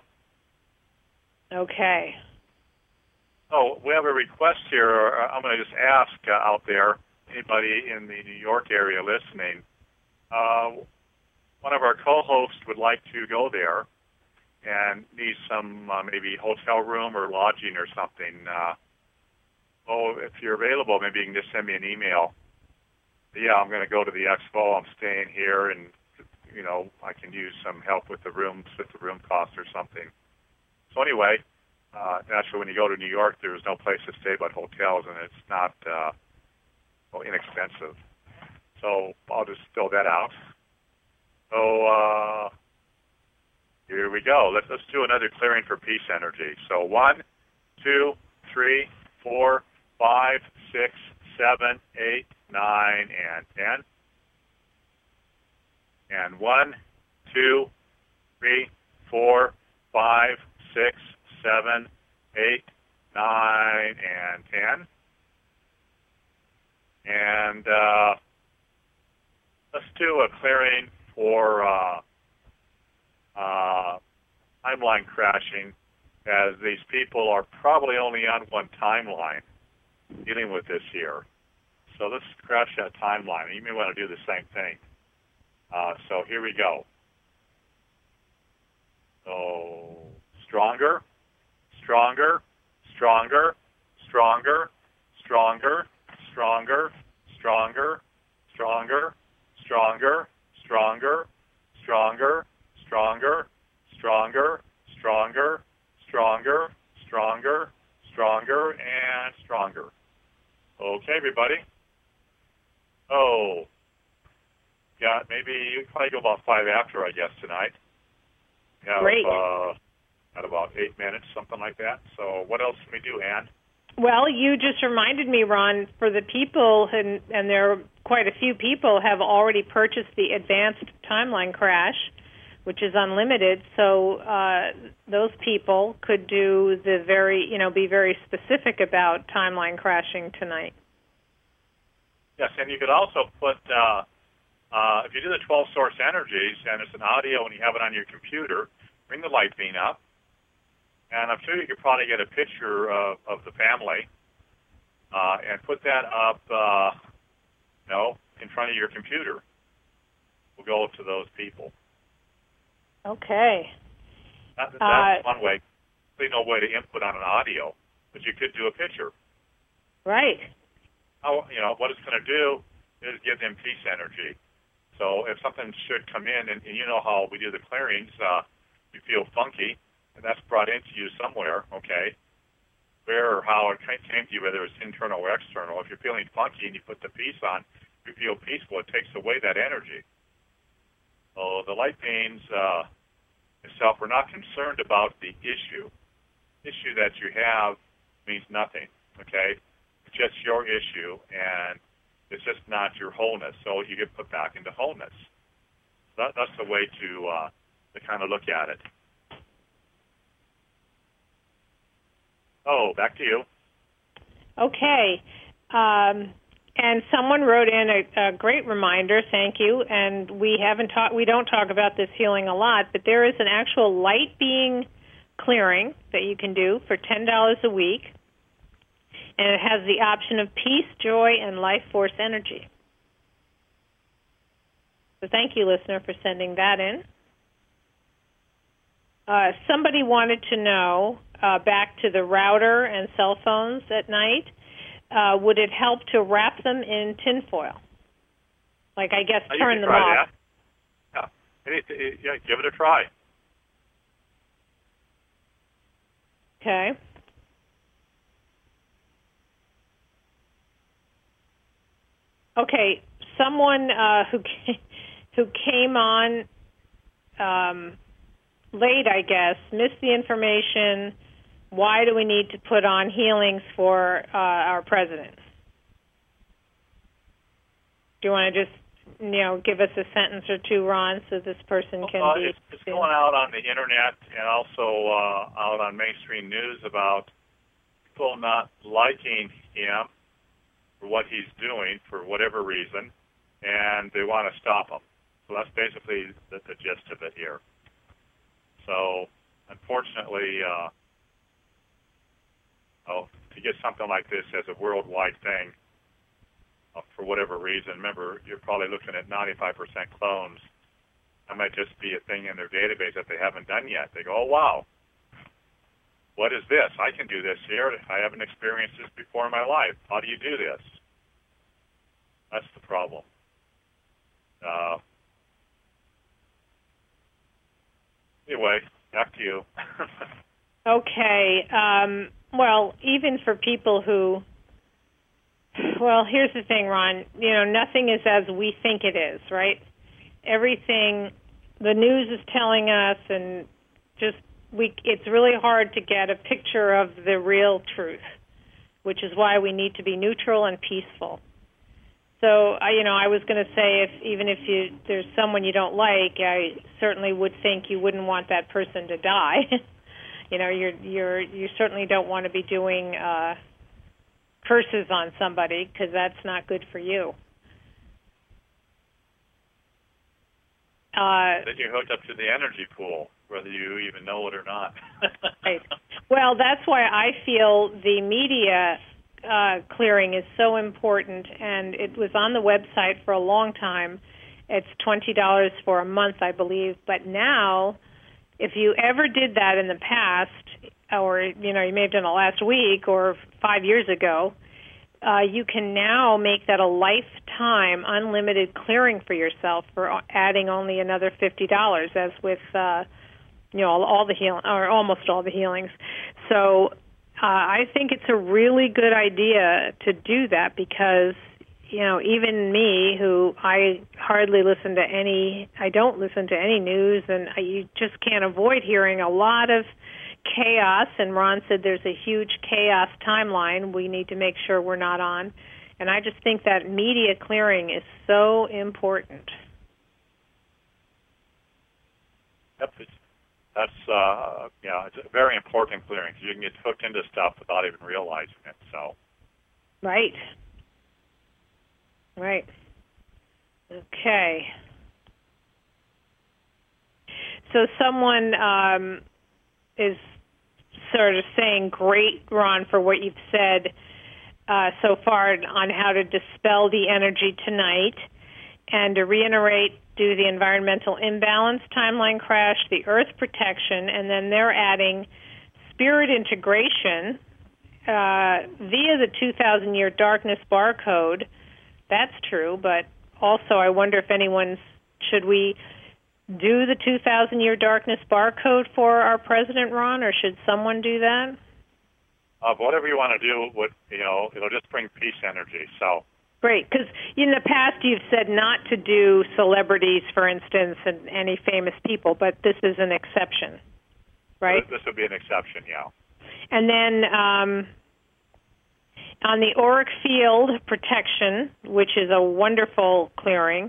Okay. Oh, we have a request here. I'm going to just ask out there, anybody in the New York area listening, one of our co-hosts would like to go there and needs some maybe hotel room or lodging or something. If you're available, maybe you can just send me an email. Yeah, I'm going to go to the expo. I'm staying here, and I can use some help with the room cost or something. So anyway, naturally, when you go to New York, there's no place to stay but hotels, and it's not inexpensive. So I'll just fill that out. So here we go. Let's do another clearing for peace energy. So 1, 2, 3, 4, 5, 6, 7, 8, 9, and 10. And 1, 2, 3, 4, 5, 6, 7, 8, 9, and 10. And let's do a clearing for timeline crashing, as these people are probably only on one timeline dealing with this here. So let's crash that timeline. You may want to do the same thing. So here we go. So stronger, stronger, stronger, stronger, stronger, stronger, stronger, stronger, stronger, stronger, stronger, stronger, stronger, stronger, stronger, stronger, stronger, and stronger. Okay, everybody. Oh, yeah, maybe you probably go about 5 after, I guess, tonight. Great. At about 8 minutes, something like that. So what else can we do, Ann? Well, you just reminded me, Ron, for the people, and there are quite a few people, have already purchased the Advanced Timeline Crash, which is unlimited. So those people could do be very specific about timeline crashing tonight. Yes, and you could also put, if you do the 12 source energies and it's an audio and you have it on your computer, bring the light beam up, and I'm sure you could probably get a picture of the family and put that up, in front of your computer. We'll go to those people. Okay. That's one way. There's no way to input on an audio, but you could do a picture. Right. What it's going to do is give them peace energy. So if something should come in, and you know how we do the clearings, you feel funky, and that's brought into you somewhere, okay? Where or how it came to you, whether it's internal or external. If you're feeling funky and you put the peace on, you feel peaceful, it takes away that energy. So the light beams itself, we're not concerned about the issue. Issue that you have means nothing, okay? It's just your issue, and it's just not your wholeness. So you get put back into wholeness. That's the way to kind of look at it. Oh, back to you. Okay. And someone wrote in a great reminder, thank you, and we don't talk about this healing a lot, but there is an actual light being clearing that you can do for $10 a week, and it has the option of peace, joy, and life force energy. So thank you, listener, for sending that in. Somebody wanted to know, back to the router and cell phones at night, would it help to wrap them in tinfoil? Like, I guess, turn them off. That. Yeah, give it a try. Okay. Okay, someone who came on late, I guess, missed the information. Why do we need to put on healings for our president? Do you want to just, give us a sentence or two, Ron, so this person can be... It's going out on the Internet and also out on mainstream news about people not liking him for what he's doing for whatever reason, and they want to stop him. So that's basically the gist of it here. So, unfortunately... to get something like this as a worldwide thing, for whatever reason, remember, you're probably looking at 95% clones. That might just be a thing in their database that they haven't done yet. They go, oh, wow, what is this? I can do this here. I haven't experienced this before in my life. How do you do this? That's the problem. Anyway, back to you. Okay. Well, even for people who, here's the thing, Ron, nothing is as we think it is, right? Everything the news is telling us, and it's really hard to get a picture of the real truth, which is why we need to be neutral and peaceful. So, I was going to say, if there's someone you don't like, I certainly would think you wouldn't want that person to die. You certainly don't want to be doing curses on somebody, because that's not good for you. Then you're hooked up to the energy pool, whether you even know it or not. Right. Well, that's why I feel the media clearing is so important, and it was on the website for a long time. It's $20 for a month, I believe, but now... if you ever did that in the past, or, you may have done it last week or 5 years ago, you can now make that a lifetime unlimited clearing for yourself for adding only another $50, as with, all the healing, or almost all the healings. So I think it's a really good idea to do that, because even me, who I don't listen to any news, and you just can't avoid hearing a lot of chaos. And Ron said there's a huge chaos timeline we need to make sure we're not on. And I just think that media clearing is so important. Yep, that's it's a very important clearing, because you can get hooked into stuff without even realizing it. So. Right. Right. Okay. So someone is sort of saying, great, Ron, for what you've said so far on how to dispel the energy tonight. And to reiterate, do the environmental imbalance, timeline crash, the earth protection, and then they're adding spirit integration via the 2,000-year darkness barcode. That's true, but also I wonder if should we do the 2,000-year darkness barcode for our president, Ron, or should someone do that? Whatever you want to do, it'll just bring peace energy. So great, because in the past you've said not to do celebrities, for instance, and any famous people, but this is an exception, right? This would be an exception, yeah. And then on the auric field protection, which is a wonderful clearing,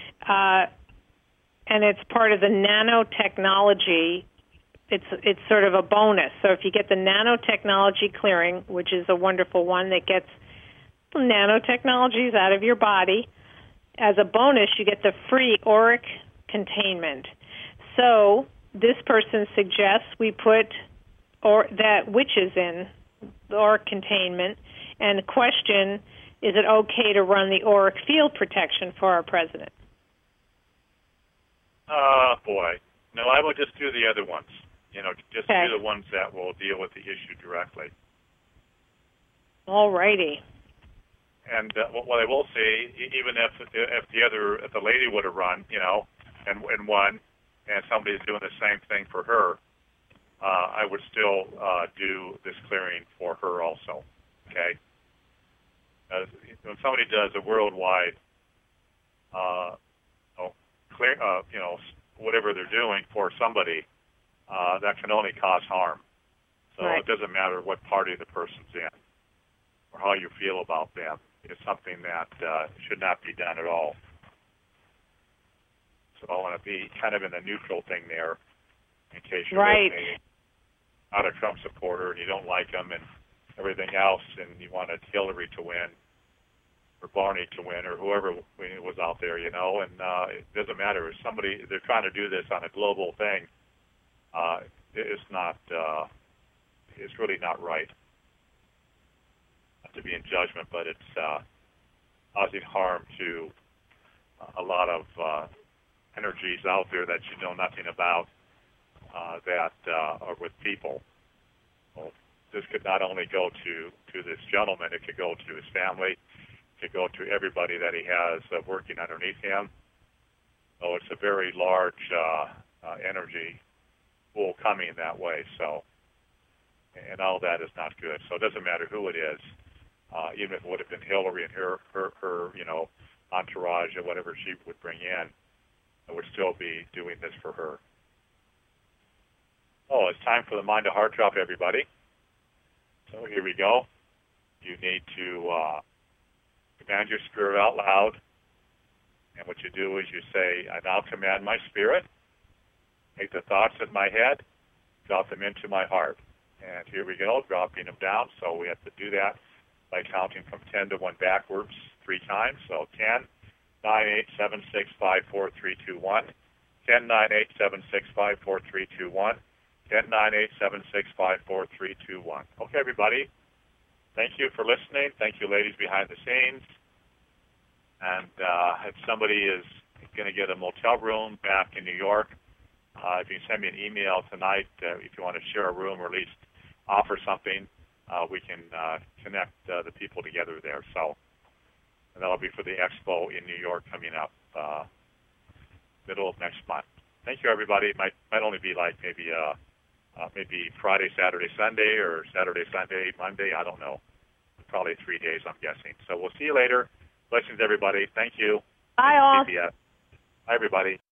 and it's part of the nanotechnology. It's sort of a bonus. So if you get the nanotechnology clearing, which is a wonderful one that gets nanotechnologies out of your body, as a bonus you get the free auric containment. So this person suggests we put that witches in the auric containment, and the question, is it okay to run the auric field protection for our president? Boy. No, I would just do the other ones. Just okay. do the ones that will deal with the issue directly. All righty. And what I will say, even if the lady would have run, and won, and somebody's doing the same thing for her, I would still do this clearing for her also. Okay. When somebody does a worldwide, clear, whatever they're doing for somebody, that can only cause harm. So right. It doesn't matter what party the person's in or how you feel about them. It's something that should not be done at all. So I want to be kind of in the neutral thing there, in case you're right. not a Trump supporter and you don't like him and everything else, and you wanted Hillary to win or Barney to win or whoever was out there, and it doesn't matter. If they're trying to do this on a global thing, it's not, it's really not right. Not to be in judgment, but it's causing harm to a lot of energies out there that you know nothing about that are with people. Well, this could not only go to this gentleman, it could go to his family, it could go to everybody that he has working underneath him. So it's a very large energy pool coming that way. So, and all that is not good. So it doesn't matter who it is, even if it would have been Hillary and her entourage or whatever she would bring in, I would still be doing this for her. Oh, it's time for the Mind to Heart Drop, everybody. So here we go. You need to command your spirit out loud. And what you do is you say, I now command my spirit, take the thoughts in my head, drop them into my heart. And here we go, dropping them down. So we have to do that by counting from 10 to 1 backwards 3 times. So 10, 9, 8, 7, 6, 5, 4, 3, 2, 1. 10, 9, 8, 7, 6, 5, 4, 3, 2, 1. 10, 9, 8, 7, 6, 5, 4, 3, 2, 1. Okay, everybody. Thank you for listening. Thank you, ladies behind the scenes. And if somebody is going to get a motel room back in New York, if you can send me an email tonight, if you want to share a room or at least offer something, we can connect the people together there. So and that'll be for the expo in New York coming up middle of next month. Thank you, everybody. It might only be like maybe Friday, Saturday, Sunday, or Saturday, Sunday, Monday. I don't know. Probably 3 days, I'm guessing. So we'll see you later. Blessings, everybody. Thank you. Bye, all. Bye, everybody.